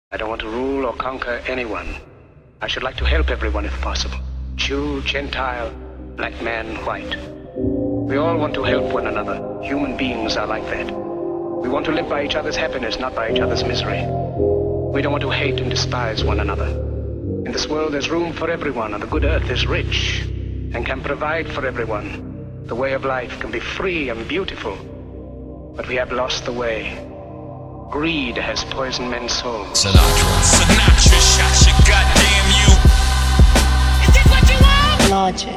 I don't want to rule or conquer anyone. I should like to help everyone if possible. Jew, Gentile, black man, white. We all want to help one another. Human beings are like that. We want to live by each other's happiness, not by each other's misery. We don't want to hate and despise one another. In this world there's room for everyone, and the good earth is rich and can provide for everyone. The way of life can be free and beautiful, but we have lost the way. Greed has poisoned men's souls. Sinatra shot you, goddamn you. Is this what you want? Logic.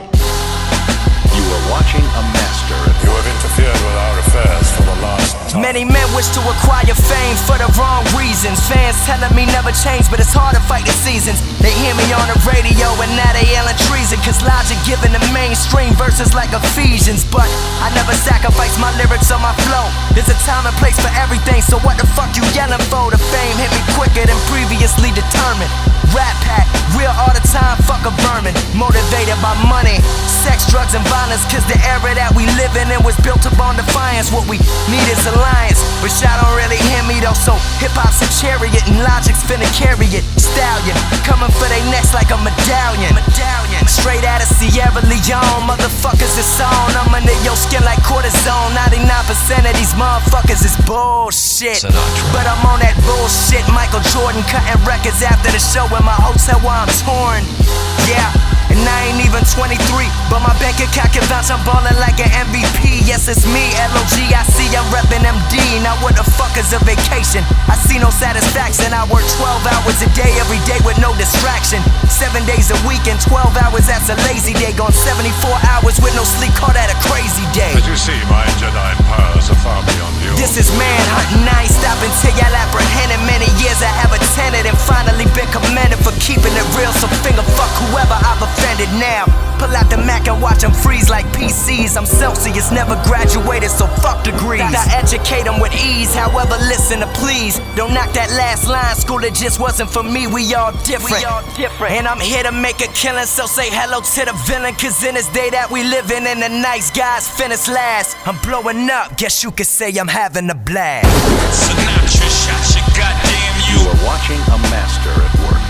You are watching a master. You have interfered with our affairs for the last time. Many men wish to acquire fame for the wrong reasons. Fans telling me never change, but it's hard to fight the seasons. They hear me on the radio and now they yelling treason, cause Logic giving the mainstream verses like Ephesians. But I never sacrifice my lyrics or my flow. There's a time and place for everything, so what the fuck you yelling for? The fame hit me quicker than previously determined. Rat Pack, real all the time, fuck a vermin. Motivated by money, sex, drugs, and violence, cause the era that we live in was built upon defiance. What we need is alliance, but y'all don't really hear me though. So hip-hop's a chariot and Logic's finna carry it. Stallion, coming for they necks like a medallion. Straight out of Sierra Leone, motherfuckers is on. I'm under your skin like cortisone. 99% of these motherfuckers is bullshit, but I'm on that bullshit. Michael Jordan cutting records after the show in my hotel while I'm torn. Yeah, and I ain't even 23, but my bank account can vouch I'm ballin' like an MVP. Yes, it's me, L-O-G-I-C, I'm reppin' MD. Now what the fuck is a vacation? I see no satisfaction. I work 12 hours a day, every day with no distraction. 7 days a week and 12 hours, that's a lazy day. Gone 74 hours with no sleep, call that a crazy day. As you see, my Jedi powers are far beyond you. This is manhunting, I ain't stopping till y'all apprehended. Many years I have attended and finally been commended for keeping it real. So finger fuck whoever I've offended now. Pull out the Mac and watch them freeze like PCs. I'm Celsius, never graduated, so fuck degrees. I educate them with ease, however listen to please. Don't knock that last line, school it just wasn't for me. We all different. And I'm here to make a killing, so say hello to the villain. Cause in this day that we live in the nice guys finish last. I'm blowing up, guess you could say I'm having a blast. Sinatra shot you, goddamn you. You are watching a master at work.